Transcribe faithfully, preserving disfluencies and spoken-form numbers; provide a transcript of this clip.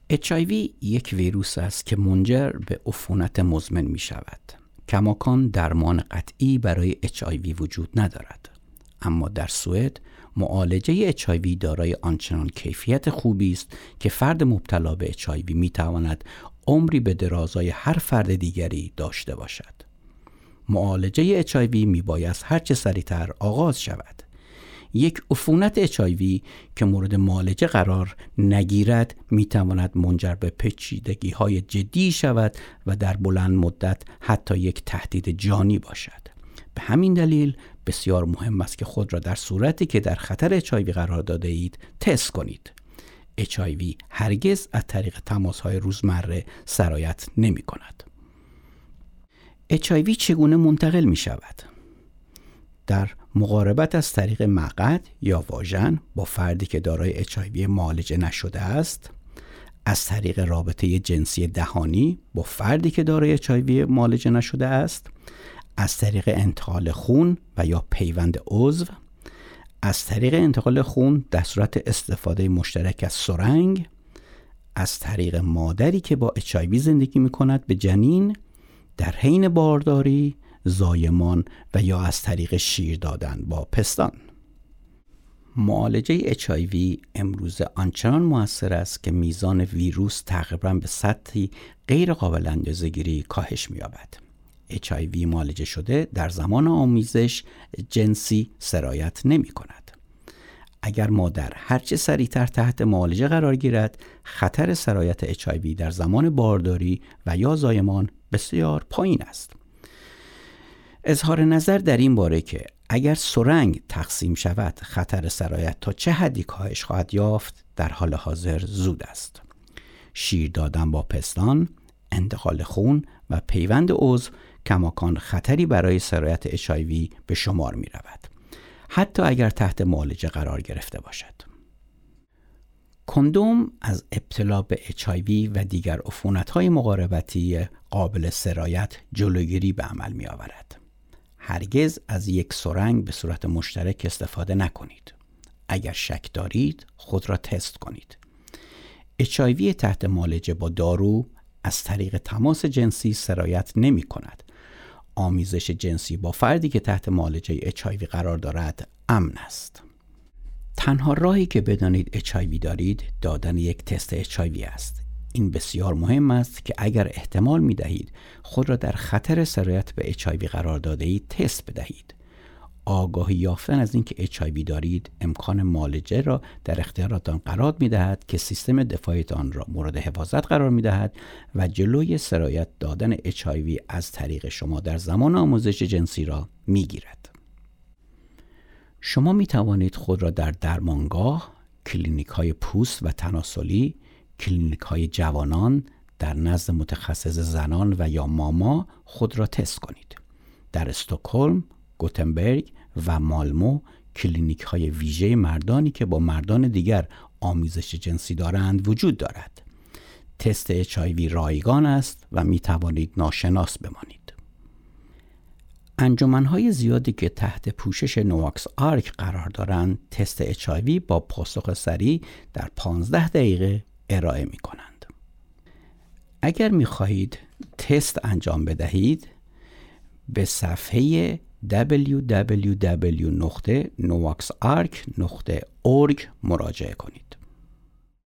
اچ آی وی یک ویروس است که منجر به عفونت مزمن می شود. کماکان درمان قطعی برای اچ آی وی وجود ندارد. اما در سوئد معالجه اچ آی وی دارای آنچنان کیفیت خوبی است که فرد مبتلا به اچ آی وی می تواند عمری به درازای هر فرد دیگری داشته باشد. معالجه اچ آی وی می بایست هر چه سریعتر آغاز شود. یک عفونت اچ آی وی که مورد معالجه قرار نگیرد می تواند منجر به پیچیدگی های جدی شود و در بلند مدت حتی یک تهدید جانی باشد. به همین دلیل بسیار مهم است که خود را در صورتی که در خطر اچ آی وی قرار داده اید تست کنید. اچ آی وی هرگز از طریق تماس های روزمره سرایت نمی کند. اچ آی وی چگونه منتقل می شود؟ در مقاربت از طریق مقعد یا واژن با فردی که دارای اچ آی وی معالجه نشده است، از طریق رابطه جنسی دهانی با فردی که دارای اچ آی وی معالجه نشده است، از طریق انتقال خون و یا پیوند عضو، از طریق انتقال خون در صورت استفاده مشترک از سرنگ، از طریق مادری که با اچ آی وی زندگی می کند به جنین، در حین بارداری، زایمان و یا از طریق شیر دادن با پستان. معالجه اچ آی وی امروز آنچنان مؤثر است که میزان ویروس تقریباً به سطحی غیر قابل اندازه‌گیری کاهش می‌یابد. اچ آی وی معالجه شده در زمان آمیزش جنسی سرایت نمی‌کند. اگر مادر هرچه سریعتر تحت معالجه قرار گیرد، خطر سرایت اچ آی وی در زمان بارداری و یا زایمان بسیار پایین است. اظهار نظر در این باره که اگر سرنگ تقسیم شود خطر سرایت تا چه حدی کاهش خواهد یافت در حال حاضر زود است. شیر دادن با پستان، انتقال خون و پیوند عضو کماکان خطری برای سرایت اچ آی وی به شمار می رود، حتی اگر تحت معالجه قرار گرفته باشد. کندوم از ابتلا به اچ آی وی و دیگر عفونت‌های مقاربتی قابل سرایت جلوگیری به عمل می آورد. هرگز از یک سرنگ به صورت مشترک استفاده نکنید. اگر شک دارید خود را تست کنید. اچ آی وی تحت معالجه با دارو از طریق تماس جنسی سرایت نمی کند. آمیزش جنسی با فردی که تحت معالجه اچ آی وی قرار دارد امن است. تنها راهی که بدانید اچ آی وی دارید دادن یک تست اچ آی وی است. این بسیار مهم است که اگر احتمال می دهید خود را در خطر سرایت به اچ آی وی قرار داده اید تست بدهید. آگاهی یافتن از اینکه اچ آی وی دارید امکان معالجه را در اختیارتان قرار می دهد که سیستم دفاعیتان را مورد حفاظت قرار می دهد و جلوی سرایت دادن اچ آی وی از طریق شما در زمان آموزش جنسی را می گیرد. شما می توانید خود را در درمانگاه، کلینیک های پوست و تناسلی، کلینیک های جوانان، در نزد متخصص زنان و یا ماما خود را تست کنید. در استکهلم، گوتنبرگ و مالمو کلینیک های ویژه مردانی که با مردان دیگر آمیزش جنسی دارند وجود دارد. تست اچ آی وی رایگان است و می توانید ناشناس بمانید. انجمن‌های زیادی که تحت پوشش نوواکس آرک قرار دارند تست اچ آی وی با پاسخ سریع در پانزده دقیقه ارائه می کنند. اگر می خواهید تست انجام بدهید به صفحه دبلیو دبلیو دبلیو دات نوواکس آرک دات اورگ مراجعه کنید.